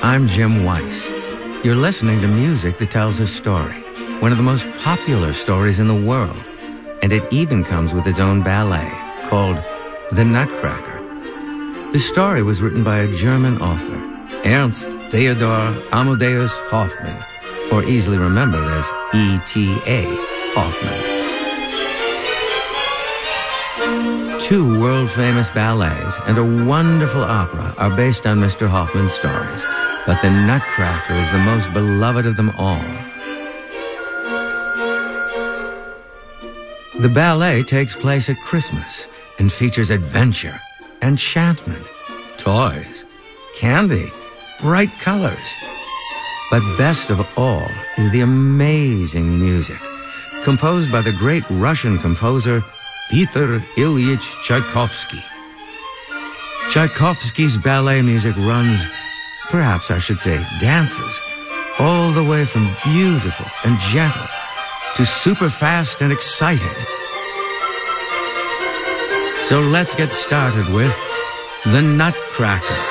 I'm Jim Weiss. You're listening to music that tells a story, one of the most popular stories in the world, and it even comes with its own ballet called The Nutcracker. The story was written by a German author, Ernst Theodor Amadeus Hoffmann, or easily remembered as E.T.A. Hoffmann. 2 world-famous ballets and a wonderful opera are based on Mr. Hoffmann's stories, but The Nutcracker is the most beloved of them all. The ballet takes place at Christmas and features adventure, enchantment, toys, candy, bright colors. But best of all is the amazing music, composed by the great Russian composer Peter Ilyich Tchaikovsky. Tchaikovsky's ballet music runs, perhaps I should say dances, all the way from beautiful and gentle to super fast and exciting. So let's get started with The Nutcracker.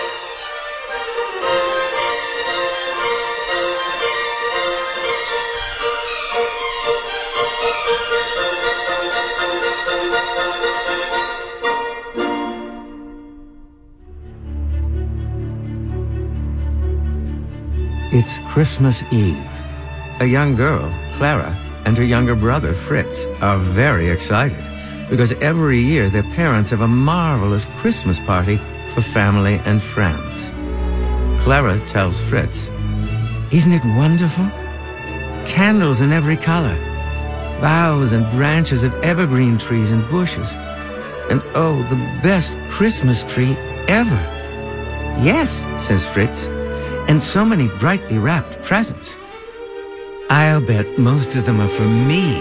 It's Christmas Eve. A young girl, Clara, and her younger brother, Fritz, are very excited because every year their parents have a marvelous Christmas party for family and friends. Clara tells Fritz, "Isn't it wonderful? Candles in every color, boughs and branches of evergreen trees and bushes, and oh, the best Christmas tree ever." "Yes," says Fritz, "and so many brightly wrapped presents. I'll bet most of them are for me."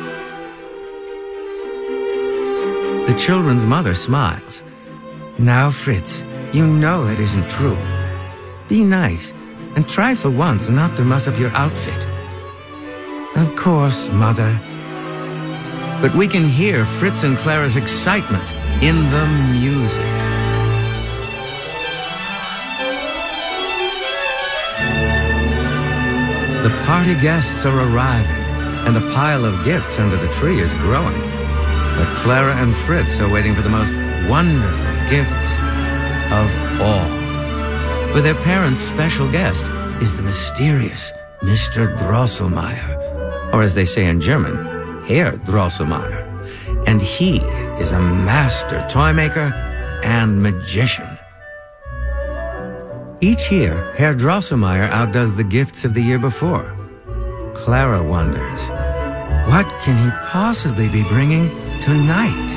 The children's mother smiles. "Now, Fritz, you know that isn't true. Be nice and try for once not to mess up your outfit." "Of course, Mother." But we can hear Fritz and Clara's excitement in the music. The party guests are arriving, and the pile of gifts under the tree is growing. But Clara and Fritz are waiting for the most wonderful gifts of all. For their parents' special guest is the mysterious Mr. Drosselmeyer, or as they say in German, Herr Drosselmeyer. And he is a master toy maker and magician. Each year, Herr Drosselmeyer outdoes the gifts of the year before. Clara wonders, what can he possibly be bringing tonight?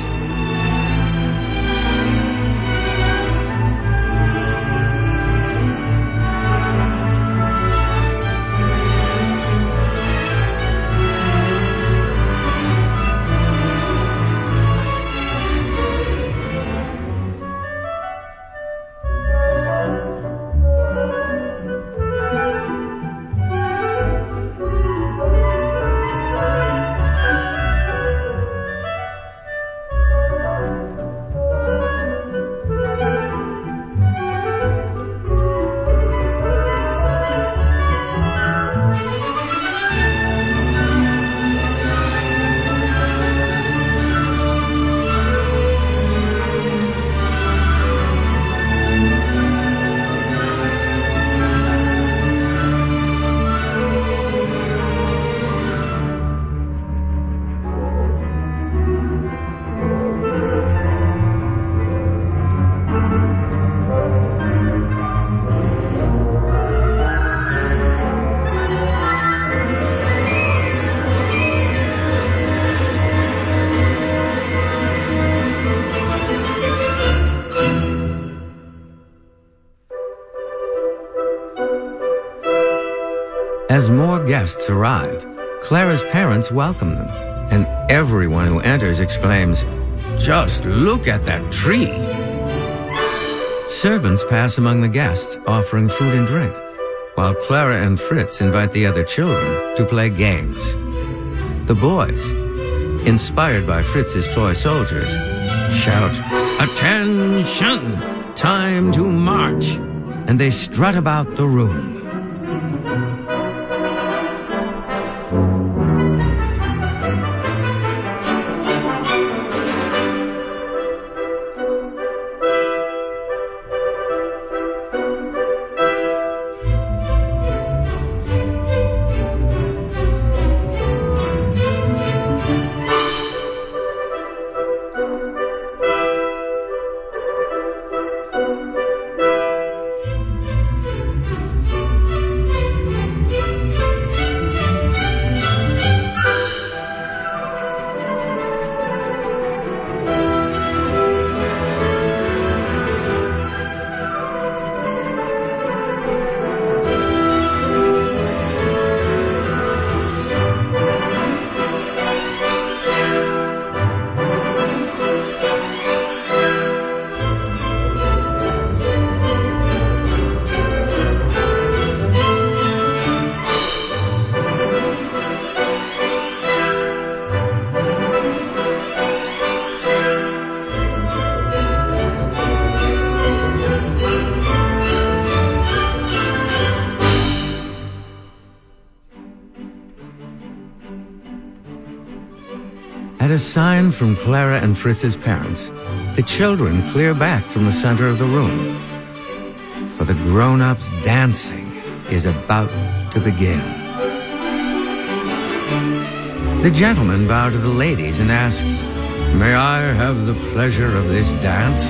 As more guests arrive, Clara's parents welcome them, and everyone who enters exclaims, "Just look at that tree!" Servants pass among the guests, offering food and drink, while Clara and Fritz invite the other children to play games. The boys, inspired by Fritz's toy soldiers, shout, "Attention! Time to march!" and they strut about the room. At a sign from Clara and Fritz's parents, the children clear back from the center of the room. For the grown-ups, dancing is about to begin. The gentlemen bow to the ladies and ask, "May I have the pleasure of this dance?"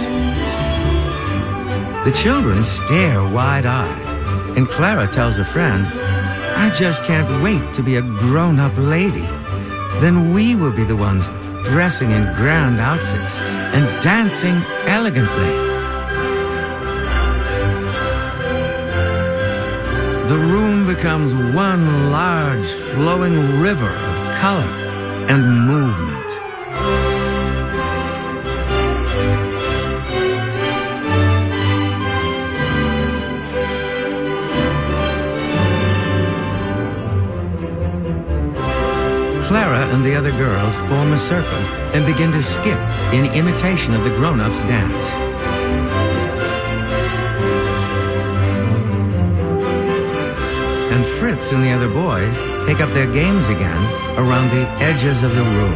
The children stare wide-eyed, and Clara tells a friend, "I just can't wait to be a grown-up lady. Then we will be the ones dressing in grand outfits and dancing elegantly." The room becomes one large flowing river of color and movement. Clara and the other girls form a circle and begin to skip in imitation of the grown-ups' dance. And Fritz and the other boys take up their games again around the edges of the room.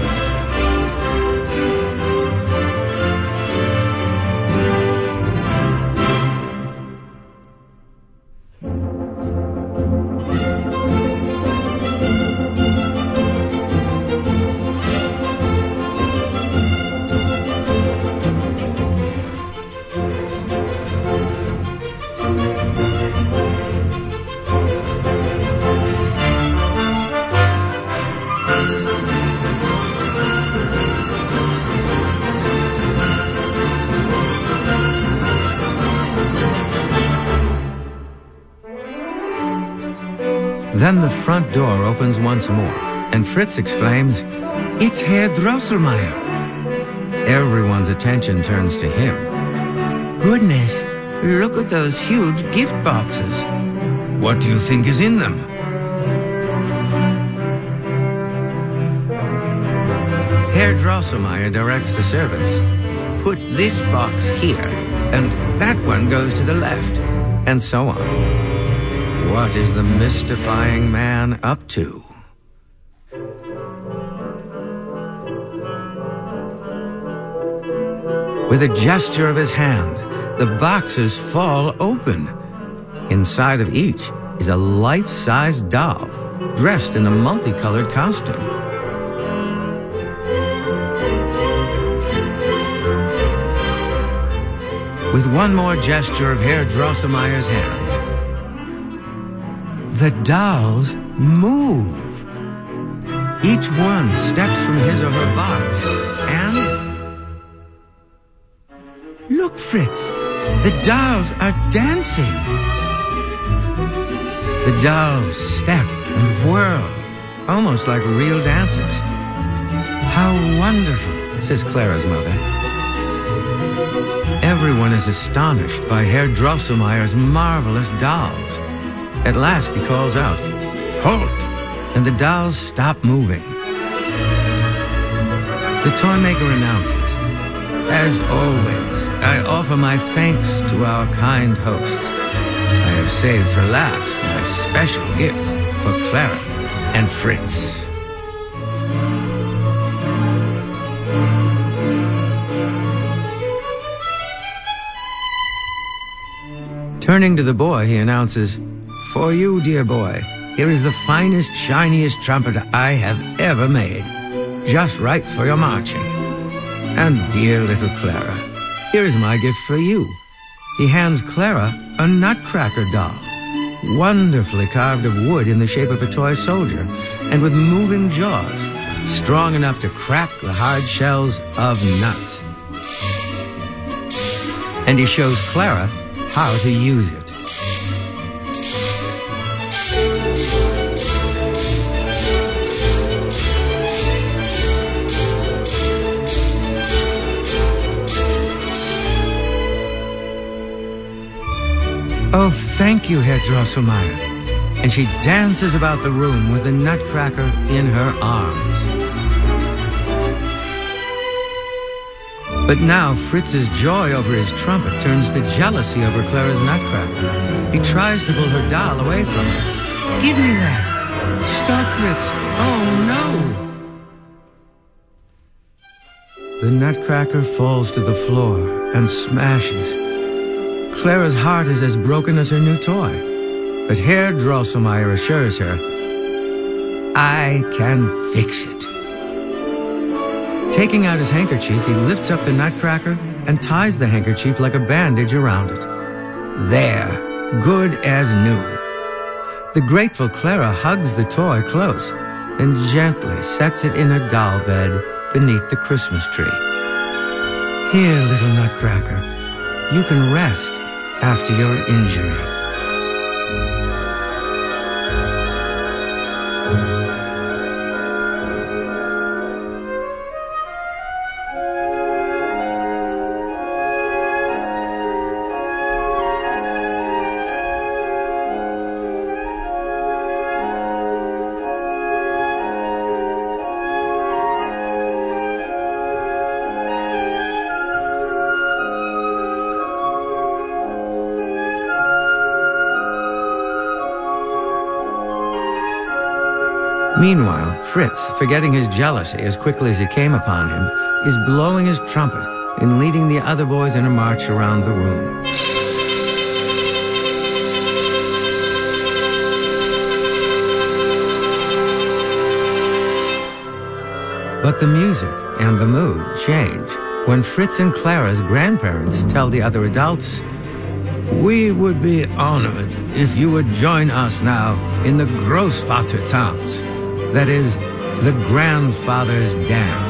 Then the front door opens once more, and Fritz exclaims, "It's Herr Drosselmeyer!" Everyone's attention turns to him. "Goodness, look at those huge gift boxes. What do you think is in them?" Herr Drosselmeyer directs the servants, "Put this box here, and that one goes to the left," and so on. What is the mystifying man up to? With a gesture of his hand, the boxes fall open. Inside of each is a life-size doll, dressed in a multicolored costume. With one more gesture of Herr Drosselmeyer's hand, the dolls move. Each one steps from his or her box and... Look, Fritz, the dolls are dancing. The dolls step and whirl, almost like real dancers. How wonderful, says Clara's mother. Everyone is astonished by Herr Drosselmeyer's marvelous dolls. At last he calls out, "Halt!" and the dolls stop moving. The toy maker announces, "As always, I offer my thanks to our kind hosts. I have saved for last my special gift for Clara and Fritz. Turning to the boy, he announces, "For you, dear boy, here is the finest, shiniest trumpet I have ever made. Just right for your marching. And dear little Clara, here is my gift for you." He hands Clara a nutcracker doll, wonderfully carved of wood in the shape of a toy soldier, and with moving jaws, strong enough to crack the hard shells of nuts. And he shows Clara how to use it. "Oh, thank you, Herr Drosselmeyer." And she dances about the room with the nutcracker in her arms. But now Fritz's joy over his trumpet turns to jealousy over Clara's nutcracker. He tries to pull her doll away from her. "Give me that! Stop, Fritz! Oh, no!" The nutcracker falls to the floor and smashes. Clara's heart is as broken as her new toy. But Herr Drosselmeyer assures her, "I can fix it." Taking out his handkerchief, he lifts up the nutcracker and ties the handkerchief like a bandage around it. There, good as new. The grateful Clara hugs the toy close, then gently sets it in a doll bed beneath the Christmas tree. "Here, little nutcracker, you can rest after your injury." Meanwhile, Fritz, forgetting his jealousy as quickly as it came upon him, is blowing his trumpet and leading the other boys in a march around the room. But the music and the mood change when Fritz and Clara's grandparents tell the other adults, "We would be honored if you would join us now in the Großvatertanz. That is, the grandfather's dance."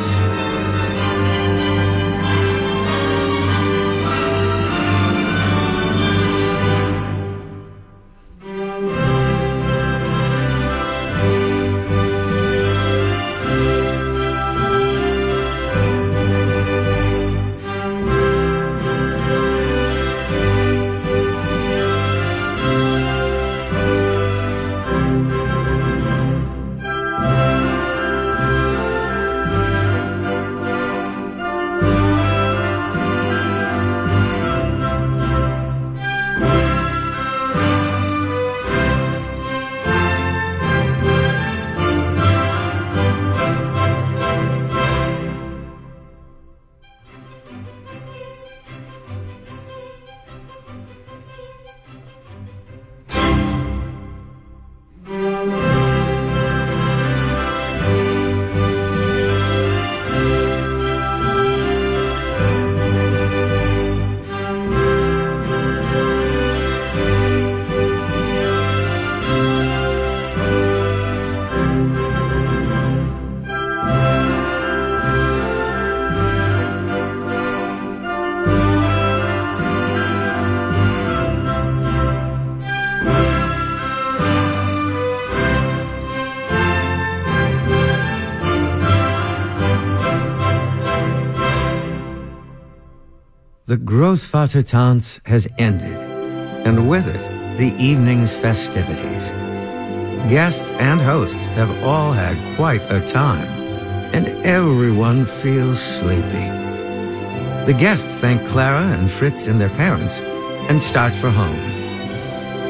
The Großvatertanz has ended, and with it, the evening's festivities. Guests and hosts have all had quite a time, and everyone feels sleepy. The guests thank Clara and Fritz and their parents and start for home.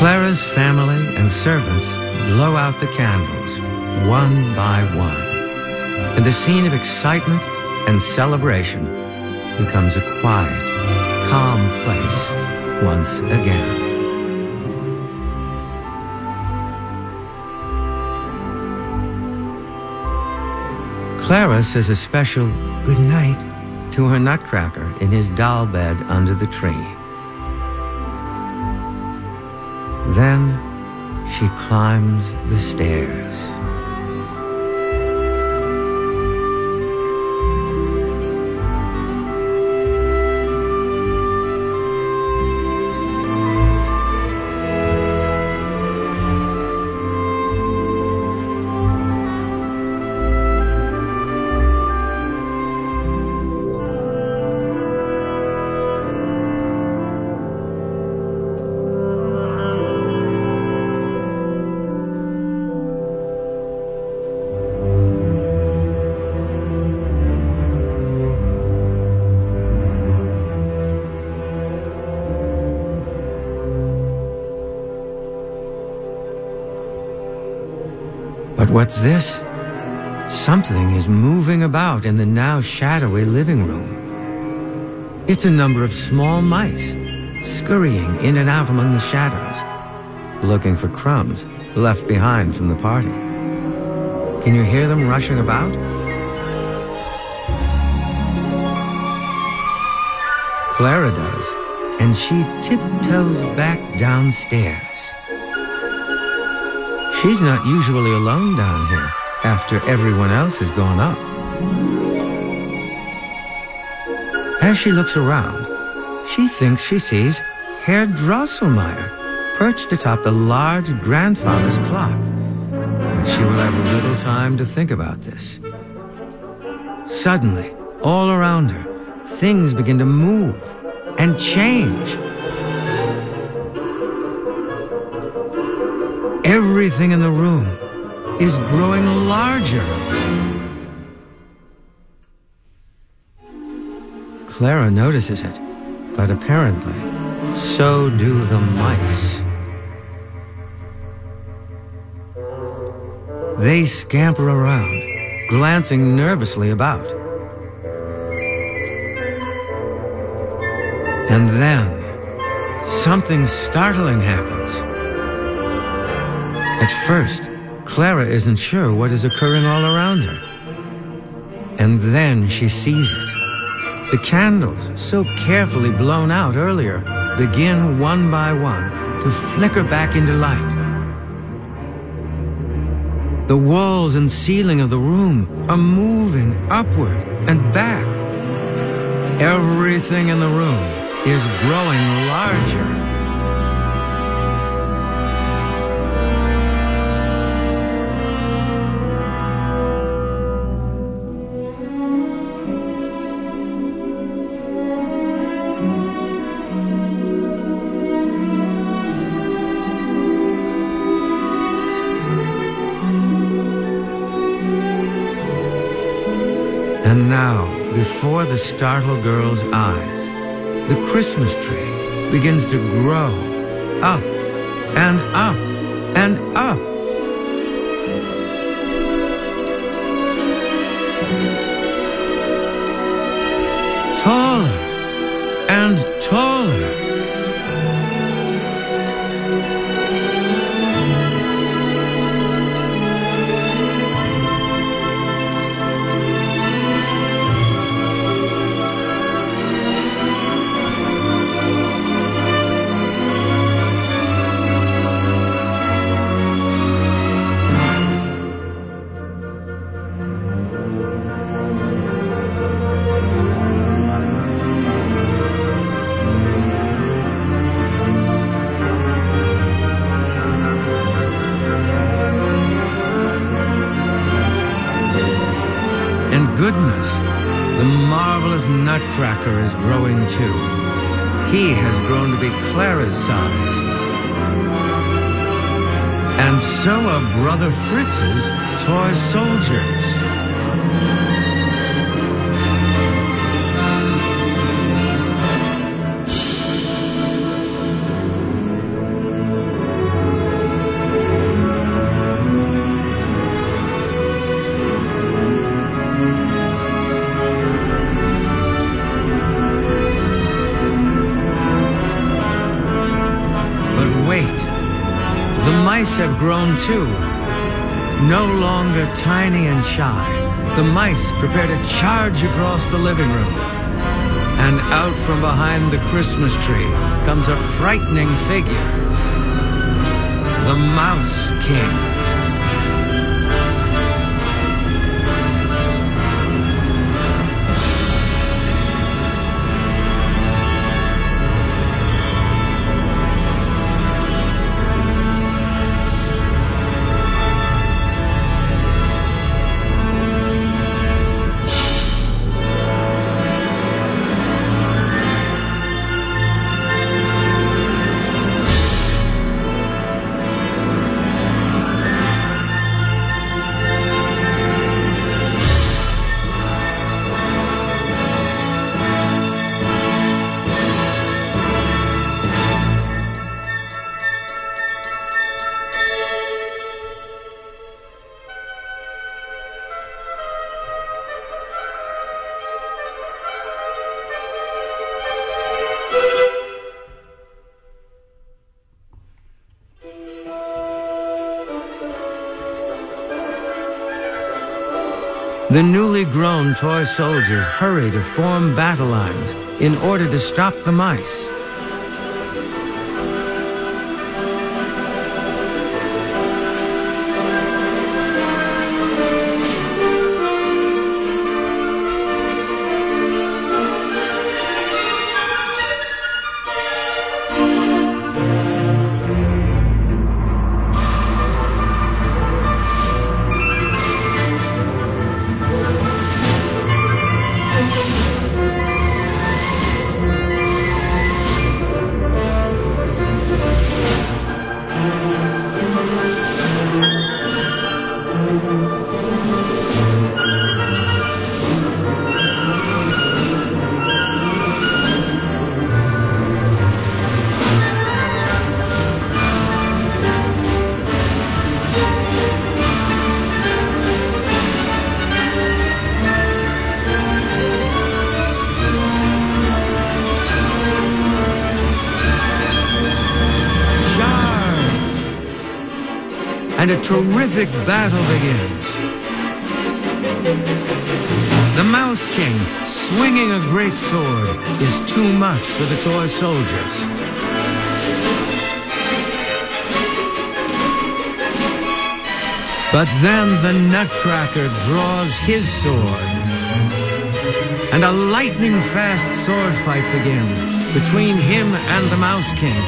Clara's family and servants blow out the candles, one by one, and the scene of excitement and celebration becomes a quiet, calm place once again. Clara says a special good night to her Nutcracker in his doll bed under the tree. Then she climbs the stairs. But what's this? Something is moving about in the now shadowy living room. It's a number of small mice, scurrying in and out among the shadows, looking for crumbs left behind from the party. Can you hear them rushing about? Clara does, and she tiptoes back downstairs. She's not usually alone down here after everyone else has gone up. As she looks around, she thinks she sees Herr Drosselmeyer perched atop the large grandfather's clock. But she will have little time to think about this. Suddenly, all around her, things begin to move and change. Everything in the room is growing larger. Clara notices it, but apparently, so do the mice. They scamper around, glancing nervously about. And then, something startling happens. At first, Clara isn't sure what is occurring all around her. And then she sees it. The candles, so carefully blown out earlier, begin one by one to flicker back into light. The walls and ceiling of the room are moving upward and back. Everything in the room is growing larger. And now, before the startled girl's eyes, the Christmas tree begins to grow up and up and up. Taller and taller. Goodness, the marvelous Nutcracker is growing too. He has grown to be Clara's size. And so are Brother Fritz's toy soldiers. The mice have grown too. No longer tiny and shy, the mice prepare to charge across the living room. And out from behind the Christmas tree comes a frightening figure, the Mouse King. The newly grown toy soldiers hurry to form battle lines in order to stop the mice. And a terrific battle begins. The Mouse King, swinging a great sword, is too much for the toy soldiers. But then the Nutcracker draws his sword, and a lightning-fast sword fight begins between him and the Mouse King.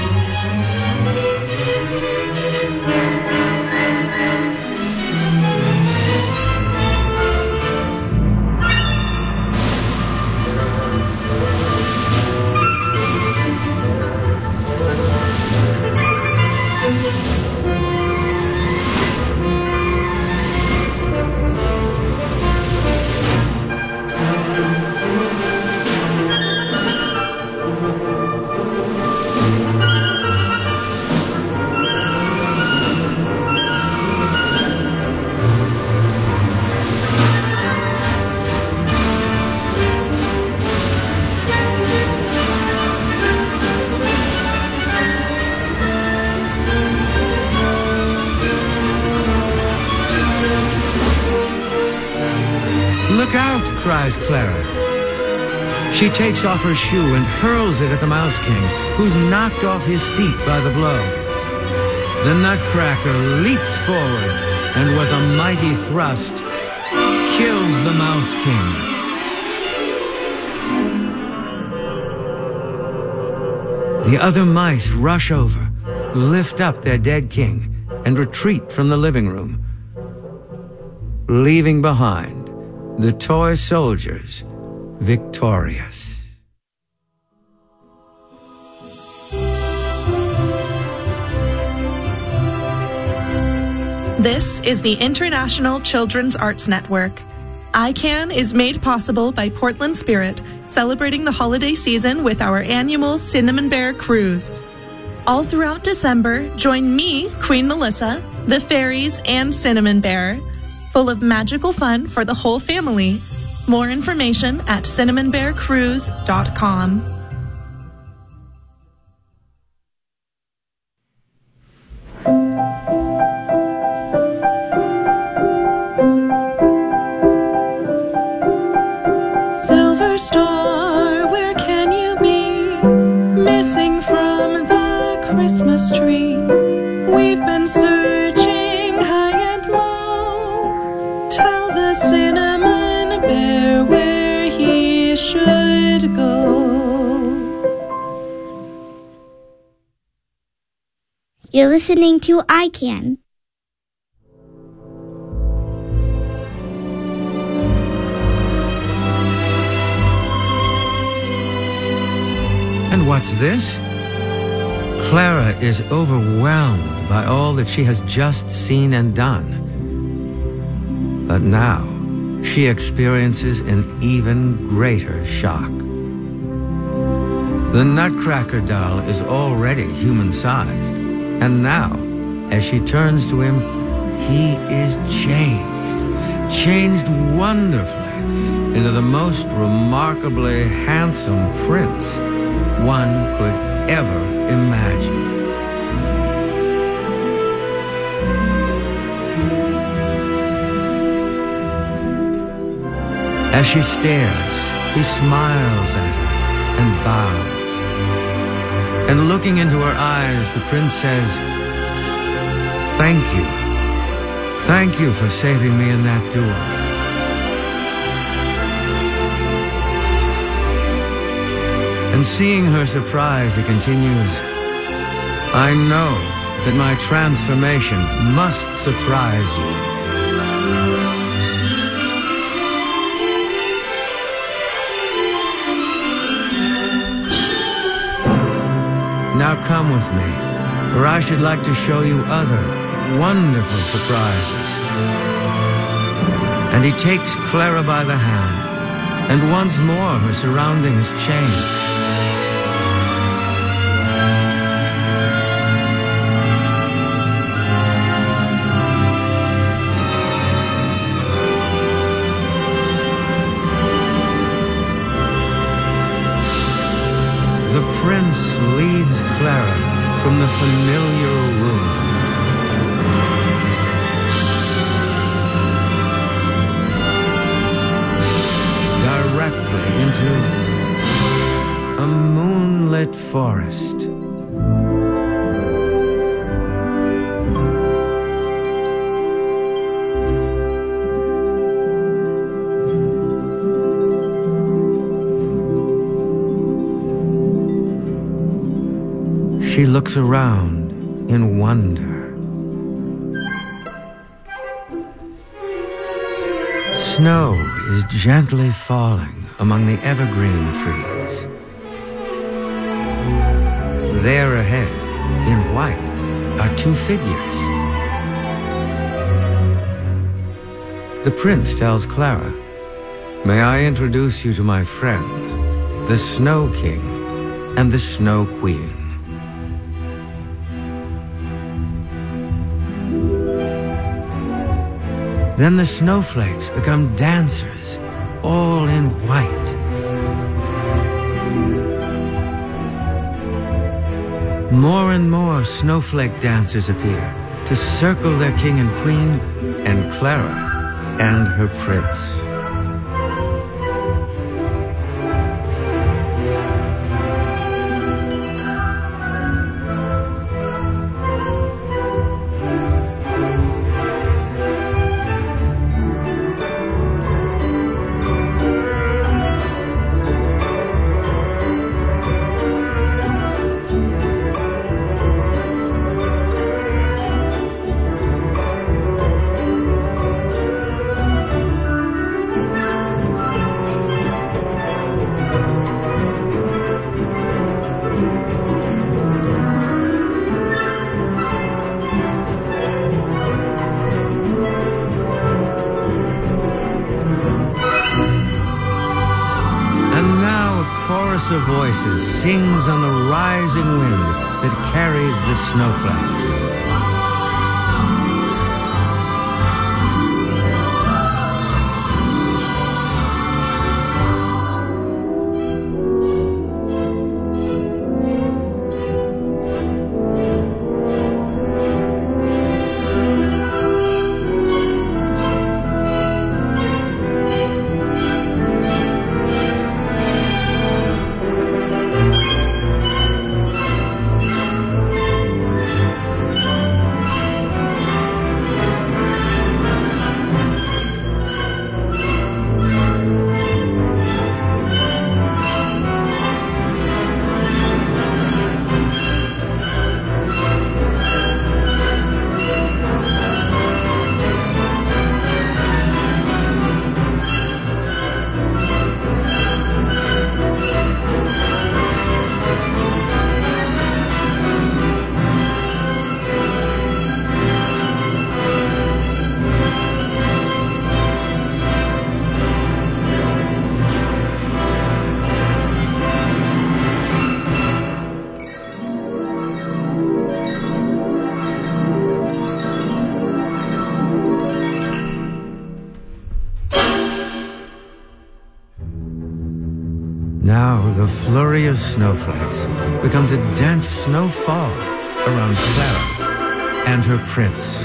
"Look out!" cries Clara. She takes off her shoe and hurls it at the Mouse King, who's knocked off his feet by the blow. The Nutcracker leaps forward and with a mighty thrust kills the Mouse King. The other mice rush over, lift up their dead king, and retreat from the living room, leaving behind the toy soldiers victorious. This is the International Children's Arts Network. ICANN is made possible by Portland Spirit, celebrating the holiday season with our annual Cinnamon Bear Cruise. All throughout December, join me, Queen Melissa, the fairies, and Cinnamon Bear, full of magical fun for the whole family. More information at cinnamonbearcruise.com. tree. We've been searching high and low. Tell the cinnamon bear where he should go. You're listening to iCan. And what's this? Clara is overwhelmed by all that she has just seen and done. But now, she experiences an even greater shock. The Nutcracker doll is already human-sized, and now, as she turns to him, he is changed wonderfully into the most remarkably handsome prince one could ever imagine. As she stares, he smiles at her and bows. And looking into her eyes, the prince says, "Thank you. Thank you for saving me in that duel." And seeing her surprise, he continues, "I know that my transformation must surprise you." Now come with me, for I should like to show you other wonderful surprises. And he takes Clara by the hand, and once more her surroundings change. The prince leads Clara from the familiar room. Directly into a moonlit forest. She looks around in wonder. Snow is gently falling among the evergreen trees. There ahead, in white, are two figures. The prince tells Clara, "May I introduce you to my friends, the Snow King and the Snow Queen." Then the snowflakes become dancers, all in white. More and more snowflake dancers appear to circle their king and queen, and Clara and her prince. Of voices sings on the rising wind that carries the snowflakes. Now the flurry of snowflakes becomes a dense snowfall around Clara and her prince.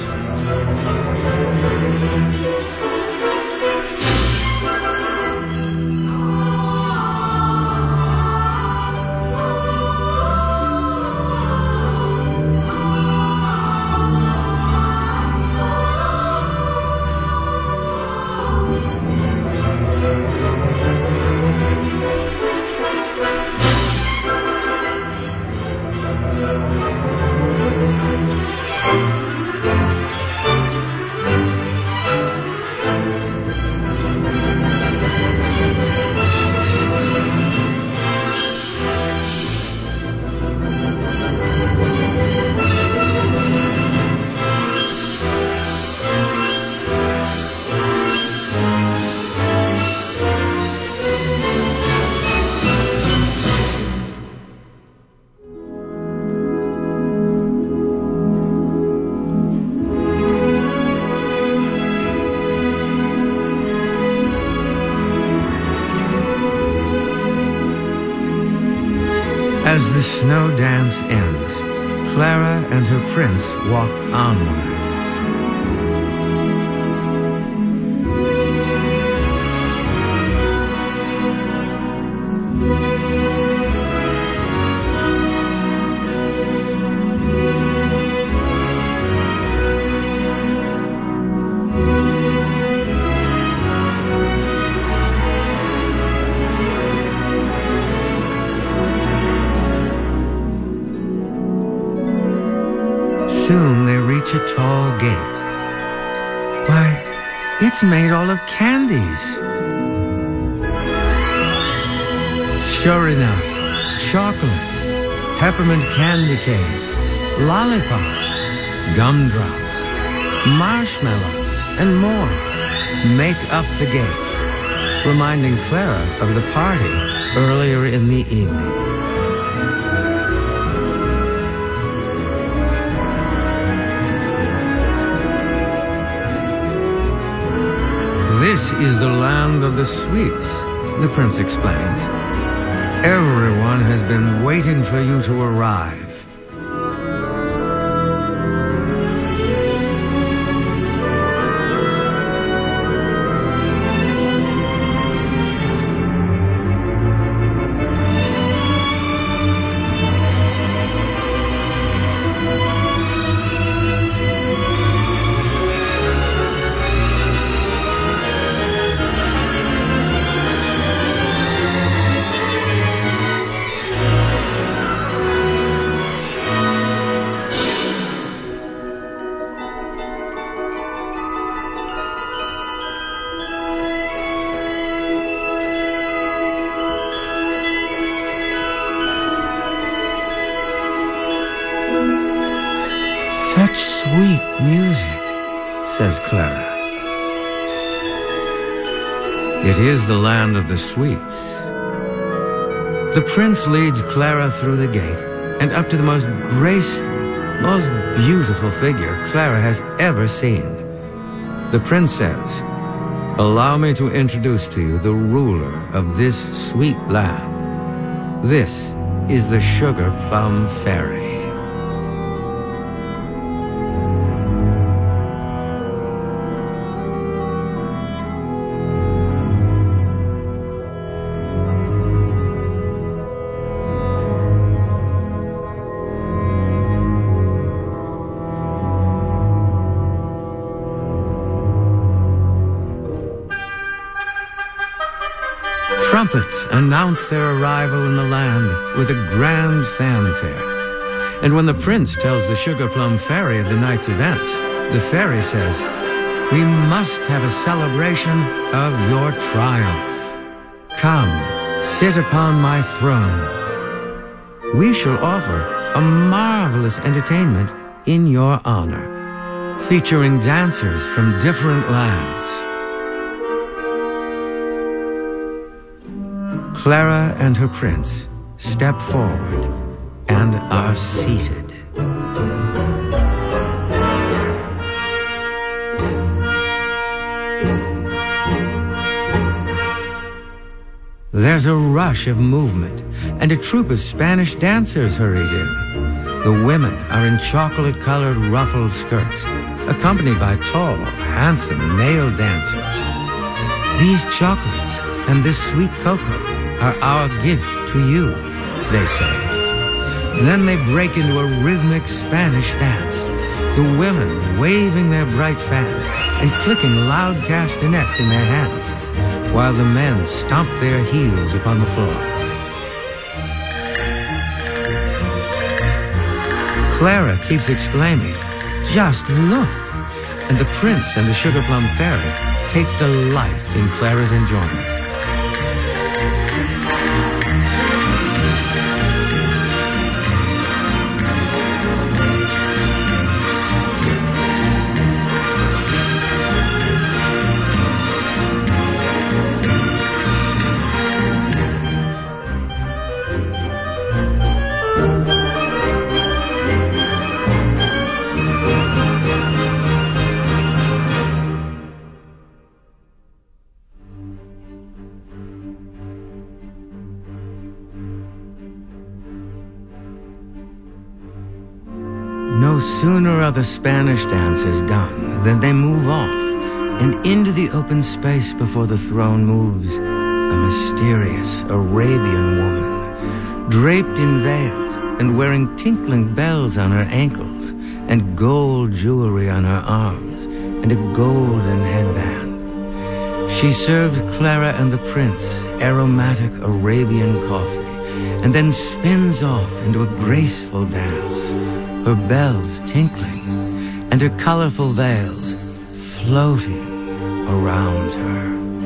As the snow dance ends, Clara and her prince walk onward. Soon they reach a tall gate. Why, it's made all of candies. Sure enough, chocolates, peppermint candy canes, lollipops, gumdrops, marshmallows, and more make up the gates, reminding Clara of the party earlier in the evening. This is the land of the sweets, the prince explains. Everyone has been waiting for you to arrive. Such sweet music, says Clara. It is the land of the sweets. The prince leads Clara through the gate and up to the most graceful, most beautiful figure Clara has ever seen. The prince says, "Allow me to introduce to you the ruler of this sweet land. This is the Sugar Plum Fairy." Trumpets announce their arrival in the land with a grand fanfare. And when the prince tells the Sugar Plum Fairy of the night's events, the fairy says, "We must have a celebration of your triumph. Come, sit upon my throne. We shall offer a marvelous entertainment in your honor, featuring dancers from different lands." Clara and her prince step forward and are seated. There's a rush of movement, and a troupe of Spanish dancers hurries in. The women are in chocolate-colored ruffled skirts, accompanied by tall, handsome male dancers. These chocolates and this sweet cocoa are our gift to you, they say. Then they break into a rhythmic Spanish dance, the women waving their bright fans and clicking loud castanets in their hands, while the men stomp their heels upon the floor. Clara keeps exclaiming, "Just look!" And the prince and the Sugar Plum Fairy take delight in Clara's enjoyment. No sooner are the Spanish dances done than they move off, and into the open space before the throne moves a mysterious Arabian woman, draped in veils and wearing tinkling bells on her ankles and gold jewelry on her arms and a golden headband. She serves Clara and the prince aromatic Arabian coffee and then spins off into a graceful dance, her bells tinkling and her colorful veils floating around her.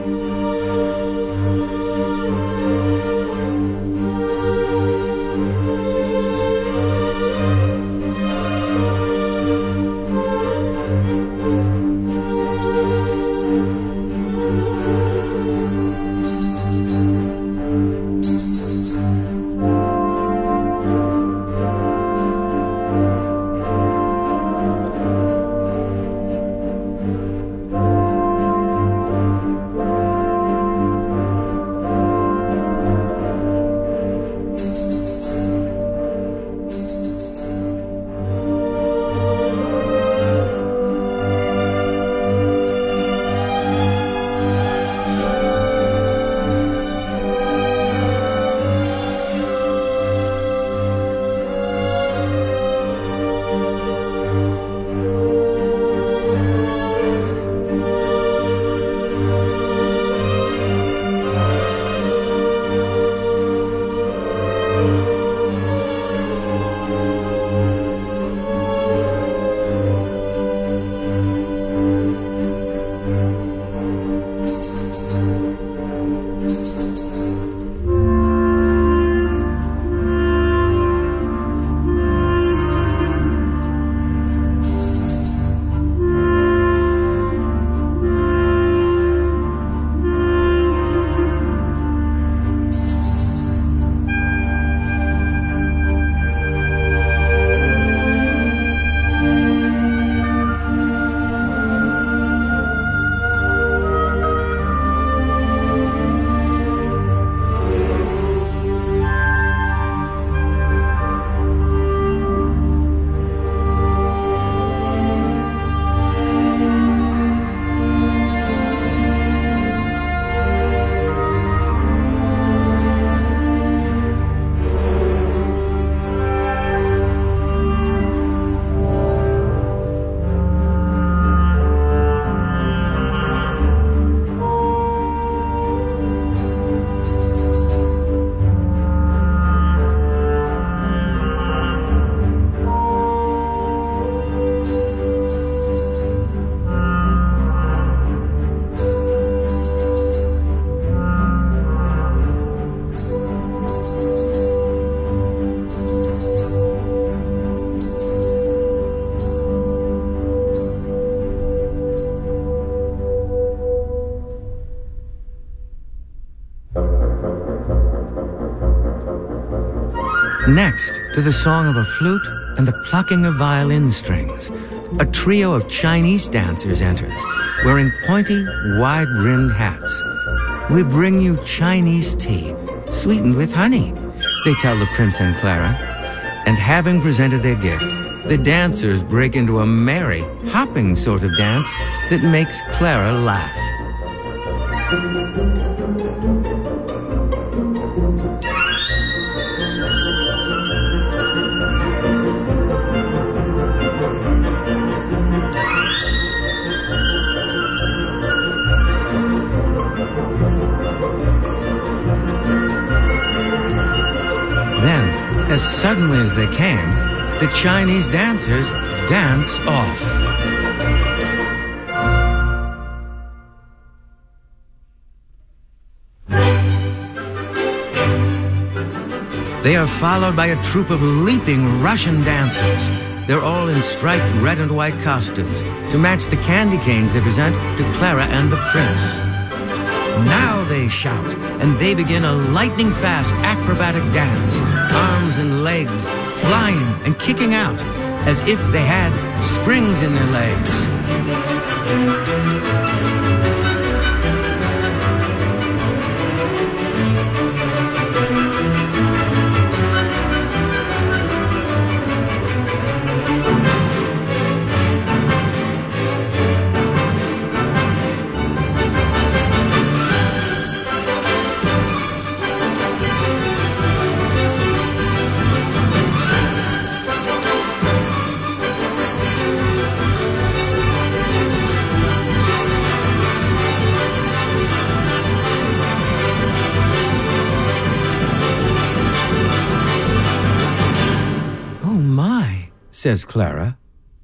Next, to the song of a flute and the plucking of violin strings, a trio of Chinese dancers enters, wearing pointy, wide-brimmed hats. we bring you Chinese tea, sweetened with honey, they tell the prince and Clara. And having presented their gift, the dancers break into a merry, hopping sort of dance that makes Clara laugh. Then, as suddenly as they came, the Chinese dancers dance off. They are followed by a troupe of leaping Russian dancers. They're all in striped red and white costumes to match the candy canes they present to Clara and the prince. Now they shout, and they begin a lightning-fast acrobatic dance, arms and legs flying and kicking out, as if they had springs in their legs. Says Clara.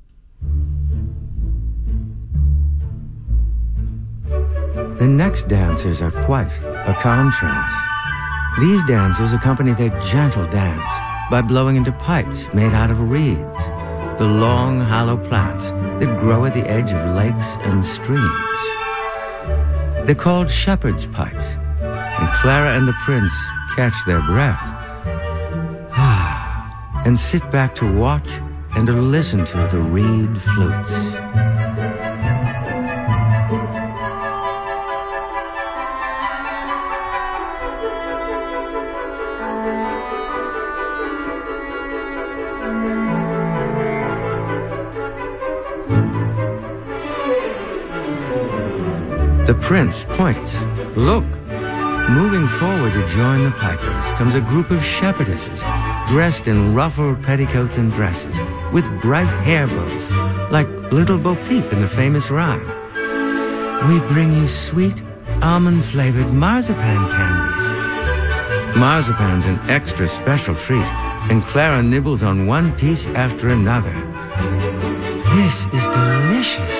The next dancers are quite a contrast. These dancers accompany their gentle dance by blowing into pipes made out of reeds, the long, hollow plants that grow at the edge of lakes and streams. They're called shepherd's pipes, and Clara and the prince catch their breath and sit back to watch and to listen to the reed flutes. The prince points. Look! Moving forward to join the pipers comes a group of shepherdesses dressed in ruffled petticoats and dresses with bright hair bows, like little Bo Peep in the famous rhyme. We bring you sweet, almond-flavored marzipan candies. Marzipan's an extra special treat, and Clara nibbles on one piece after another. This is delicious.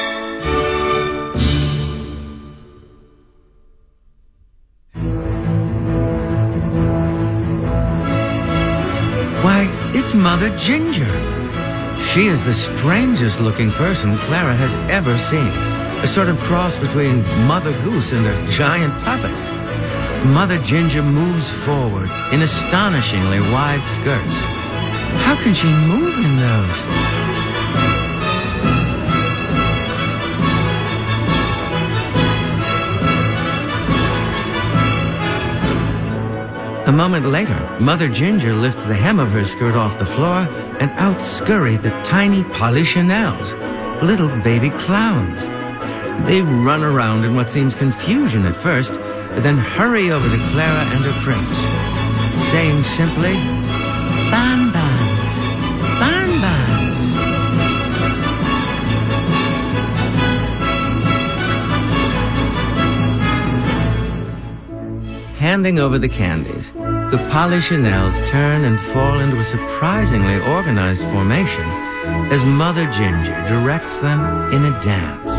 Why, it's Mother Ginger. She is the strangest looking person Clara has ever seen. A sort of cross between Mother Goose and a giant puppet. Mother Ginger moves forward in astonishingly wide skirts. How can she move in those? A moment later, Mother Ginger lifts the hem of her skirt off the floor, and out scurry the tiny Polichinelles, little baby clowns. They run around in what seems confusion at first, but then hurry over to Clara and her prince, saying simply, "Bonbons, bonbons." Handing over the candies, the Polichinelles turn and fall into a surprisingly organized formation as Mother Ginger directs them in a dance.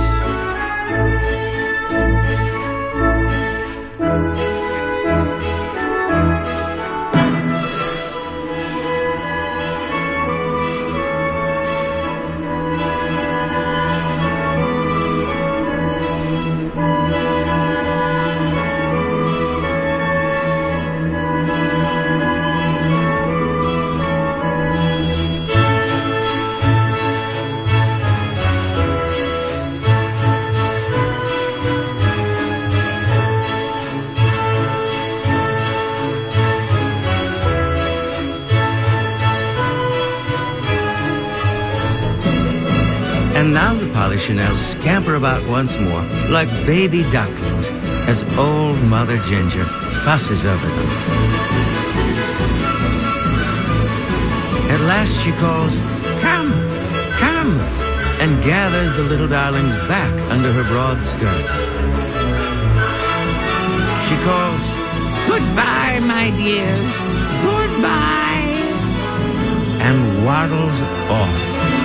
And now the Polichinelles scamper about once more like baby ducklings as old Mother Ginger fusses over them. At last she calls, "Come, come," and gathers the little darlings back under her broad skirt. She calls, "Goodbye, my dears, goodbye," and waddles off.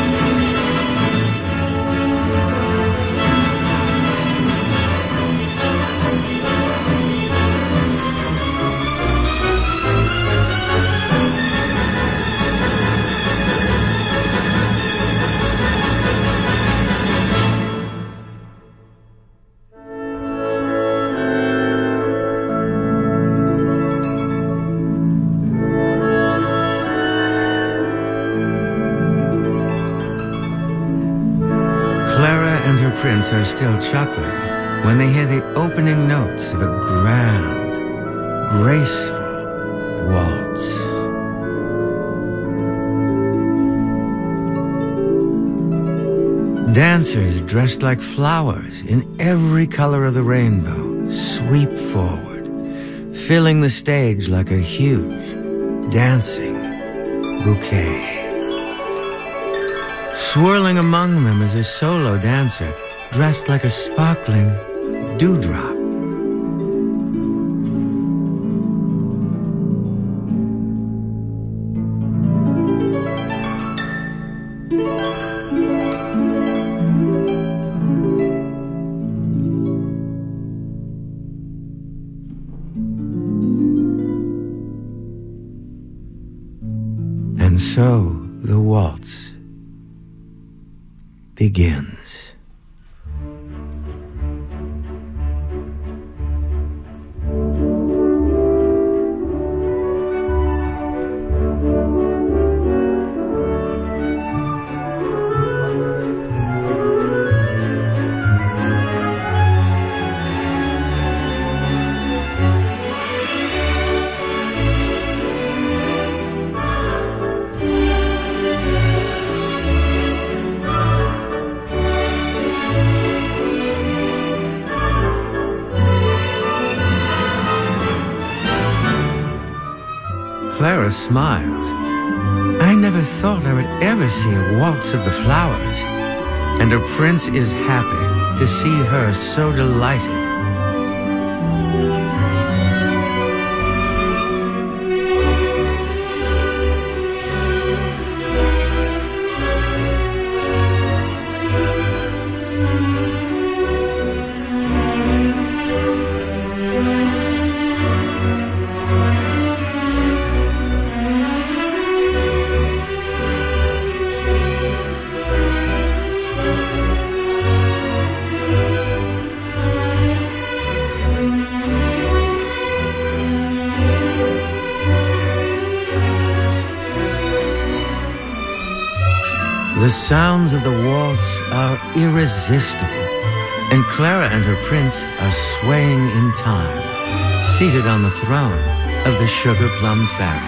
Prince are still chuckling when they hear the opening notes of a grand, graceful waltz. Dancers dressed like flowers in every color of the rainbow sweep forward, filling the stage like a huge, dancing bouquet. Swirling among them is a solo dancer dressed like a sparkling dewdrop. And so the waltz begins. Clara smiles. I never thought I would ever see a waltz of the flowers, and her prince is happy to see her so delighted. The sounds of the waltz are irresistible, and Clara and her prince are swaying in time, seated on the throne of the Sugar Plum Fairy.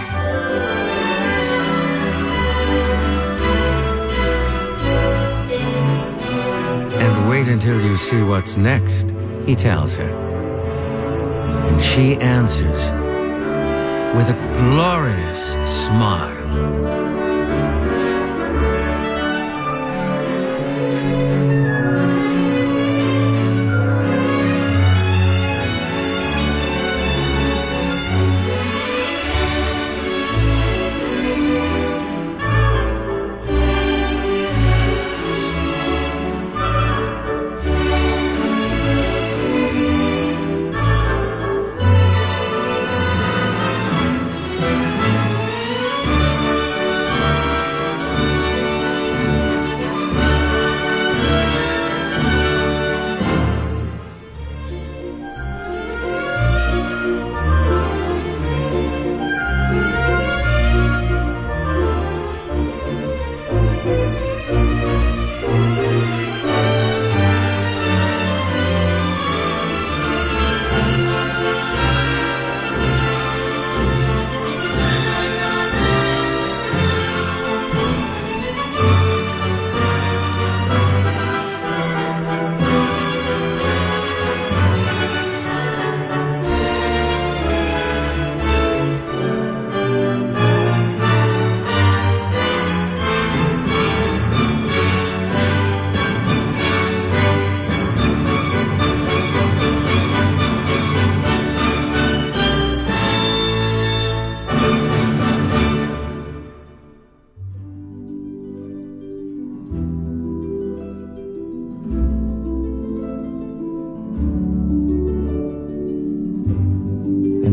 And wait until you see what's next, he tells her. And she answers with a glorious smile.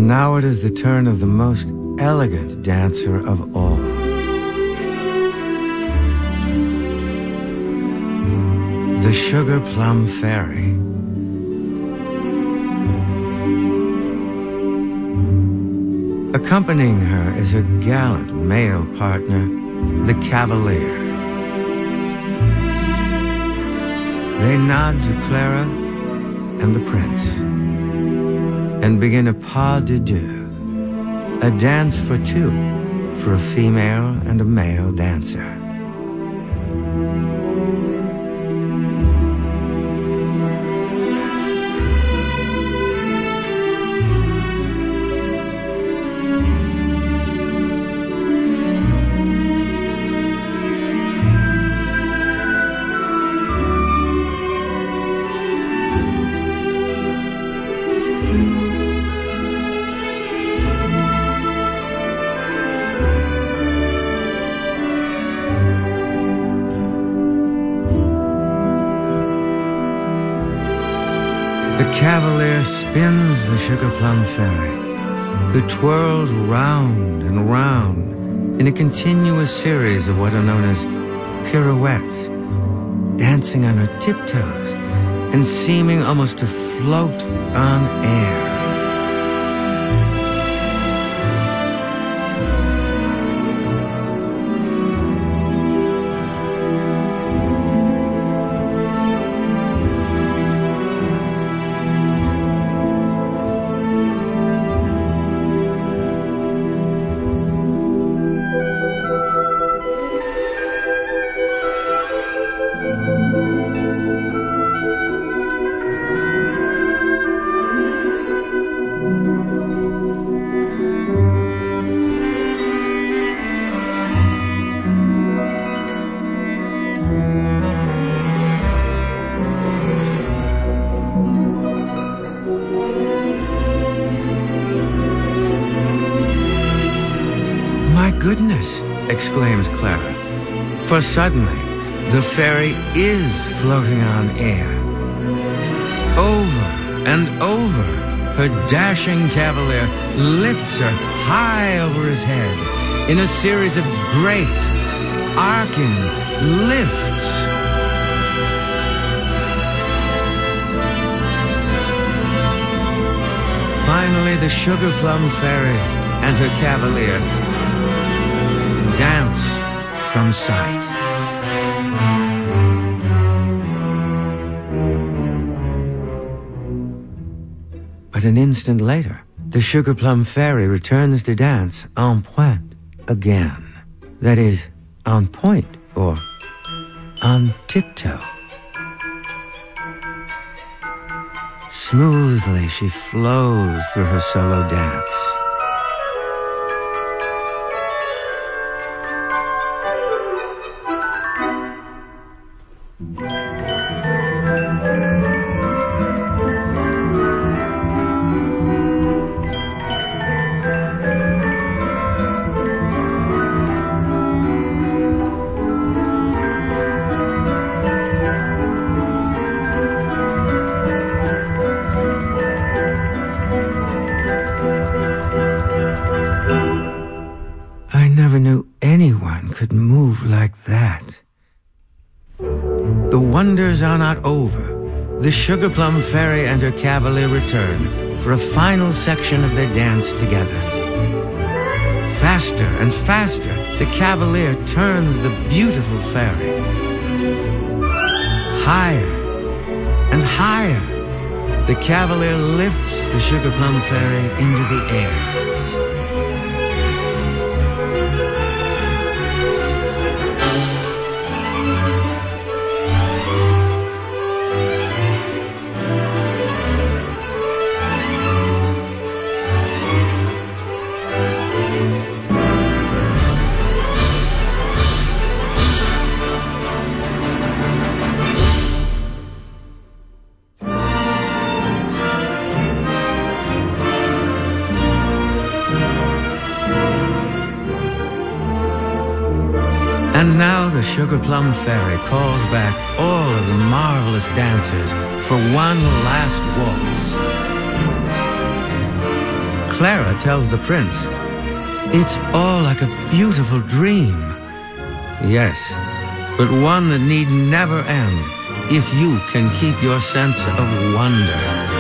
Now it is the turn of the most elegant dancer of all. The Sugar Plum Fairy. Accompanying her is her gallant male partner, the Cavalier. They nod to Clara and the Prince and begin a pas de deux, a dance for two, for a female and a male dancer. The Cavalier spins the Sugar Plum Fairy, who twirls round and round in a continuous series of what are known as pirouettes, dancing on her tiptoes and seeming almost to float on air. "My goodness," exclaims Clara, for suddenly the fairy is floating on air. Over and over, her dashing Cavalier lifts her high over his head in a series of great, arcing lifts. Finally, the Sugar Plum Fairy and her Cavalier dance from sight. But an instant later, the Sugar Plum Fairy returns to dance en pointe again. That is, on point or on tiptoe. Smoothly she flows through her solo dance. I never knew anyone could move like that. The wonders are not over. The Sugar Plum Fairy and her Cavalier return for a final section of their dance together. Faster and faster, the Cavalier turns the beautiful fairy. Higher and higher, the Cavalier lifts the Sugar Plum Fairy into the air. And now the Sugar Plum Fairy calls back all of the marvelous dancers for one last waltz. Clara tells the prince, "It's all like a beautiful dream." Yes, but one that need never end if you can keep your sense of wonder.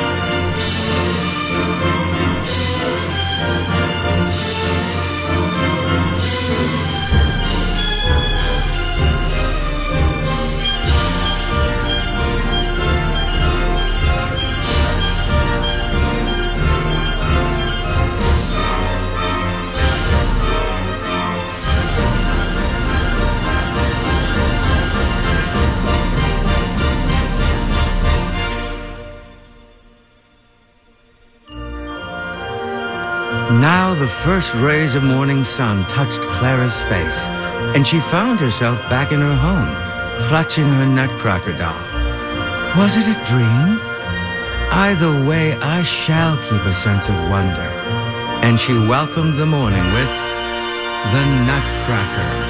Now the first rays of morning sun touched Clara's face, and she found herself back in her home, clutching her Nutcracker doll. Was it a dream? Either way, I shall keep a sense of wonder. And she welcomed the morning with the Nutcracker.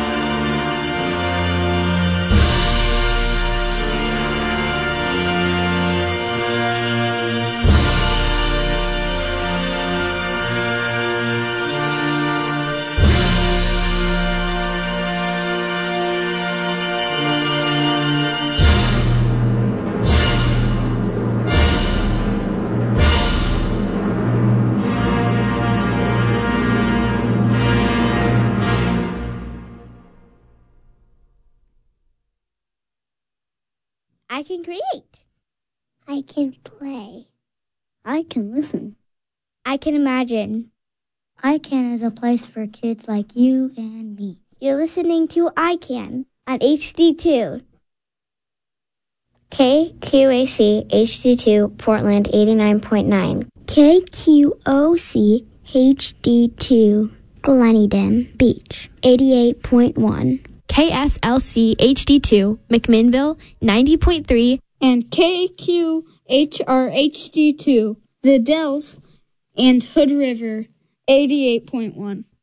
I can create. I can play. I can listen. I can imagine. I Can is a place for kids like you and me. You're listening to I Can on HD2. KQAC HD2 Portland 89.9. KQOC HD2 Gleneden Beach 88.1. KSLC HD2 McMinnville 90.3 and KQHR HD2 The Dells and Hood River 88.1.